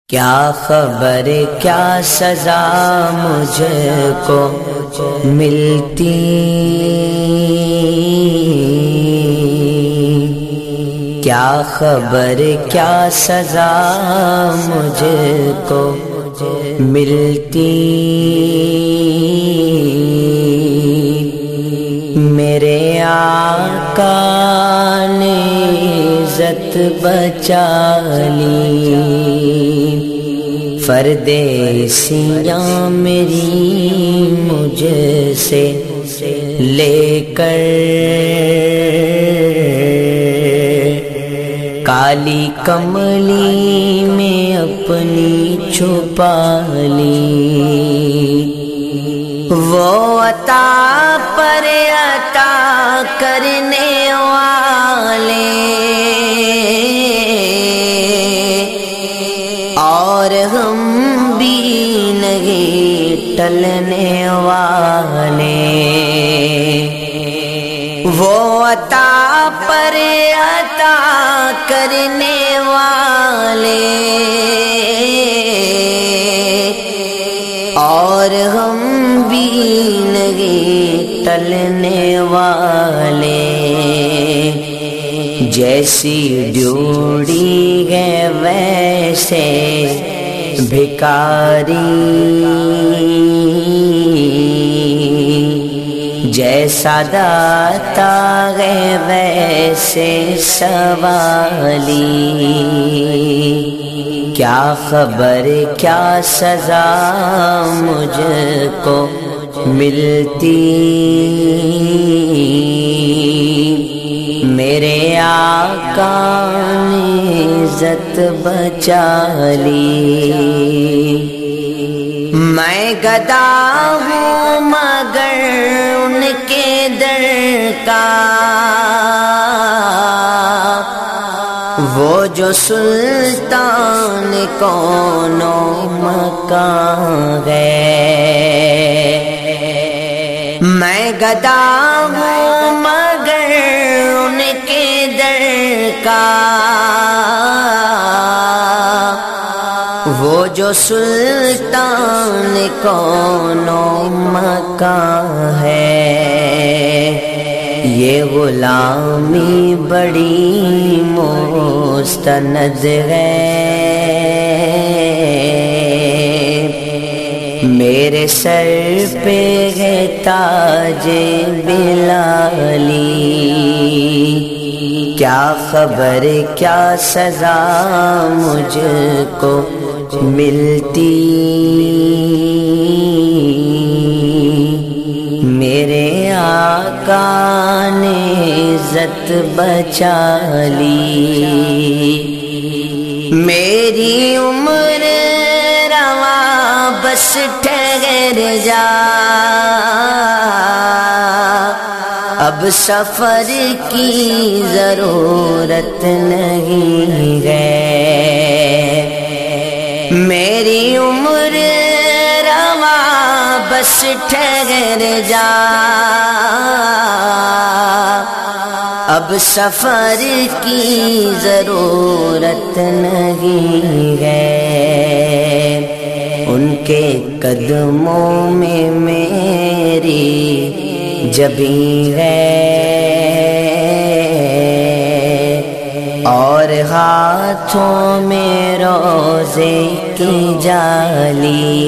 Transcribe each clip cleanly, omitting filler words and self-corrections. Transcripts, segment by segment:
کیا خبر کیا سزا مجھ کو ملتی، کیا خبر کیا سزا مجھ کو ملتی، میرے آقا نے عزت بچا لی، پردیسیاں میری مجھ سے لے کر کالی کملی میں اپنی چھپا لی، وہ عطا پر عطا کرنے والے اور ہم بھی نہیں ٹلنے والے، وہ عطا پر عطا کرنے والے اور ہم بھی نہیں ٹلنے والے، جیسی ڈیوٹی ہے ویسے بھکاری، جیسا داتا ہے ویسے سوالی، کیا خبر کیا سزا مجھ کو ملتی، میرے آقا نے عزت بچا لی، میں گدا ہوں مگر ان کے در کا، وہ جو سلطان کونوں مکان ہے، میں گدا ہوں مگر ان کے در کا، وہ جو سلطان کونوں مکان ہے، یہ غلامی بڑی مستند ہے، میرے سر پہ ہے تاج بلالی، کیا خبر کیا سزا مجھ کو ملتی، میرے آقا نے عزت بچا لی، میری عمر رواں بس ٹھہر جا، اب سفر کی ضرورت نہیں ہے، میری عمر رواں بس ٹھہر جا، اب سفر کی ضرورت نہیں ہے، ان کے قدموں میں میری جبیں ہے اور ہاتھوں میں روزے کی جالی،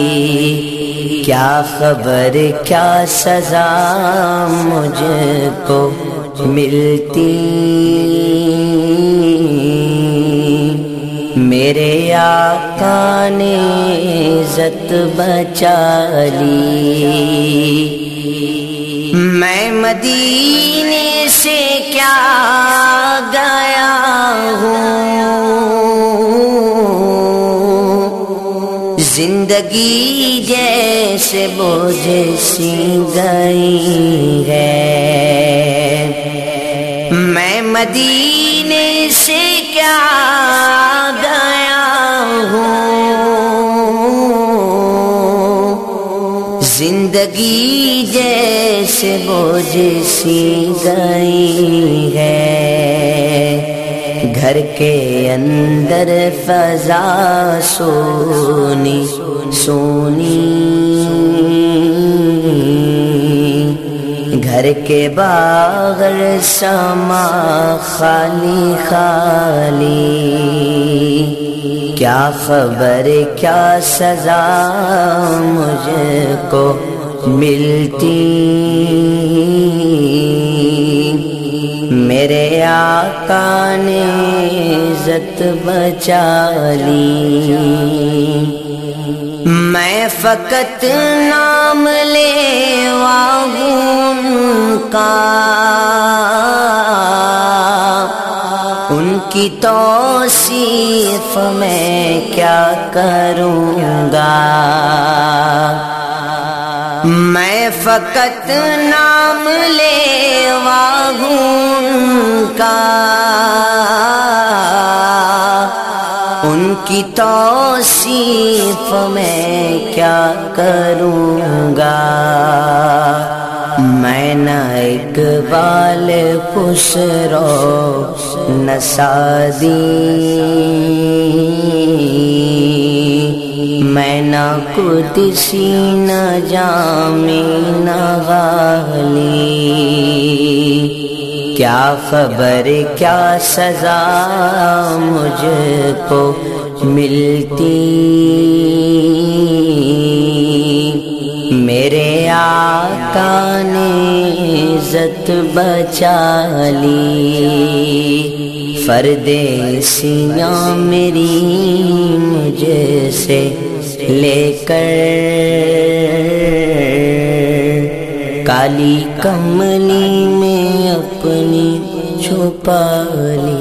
کیا خبر کیا سزا مجھ کو ملتی، میرے آقا نے عزت بچا لی، میں مدینے سے کیا گیا ہوں، زندگی جیسے بوجھ سی گئی ہے، میں مدینے سے کیا گیا ہوں، زندگی جیسے بوجھ سی گئی ہے، گھر گھر کے اندر فضا سونی سونی، گھر کے باہر سما خالی خالی، کیا خبر کیا سزا مجھ کو ملتی، میرے آقا نے عزت بچا لی، میں فقط نام لیوا ہوں ان کا، ان کی توصیف میں کیا کروں گا، میں فقط نام لیوا ہوں ان کا، ان کی توصیف میں کیا کروں گا، میں نہ اقبال خسرو نہ سعدی، میں نہ قدسی نہ جامی نہ غالی، کیا خبر کیا سزا مجھ کو ملتی، میرے آقا نے عزت بچا لی، فرد سیاں میری مجھ سے لے کر کالی کملی میں اپنی چھپا لی۔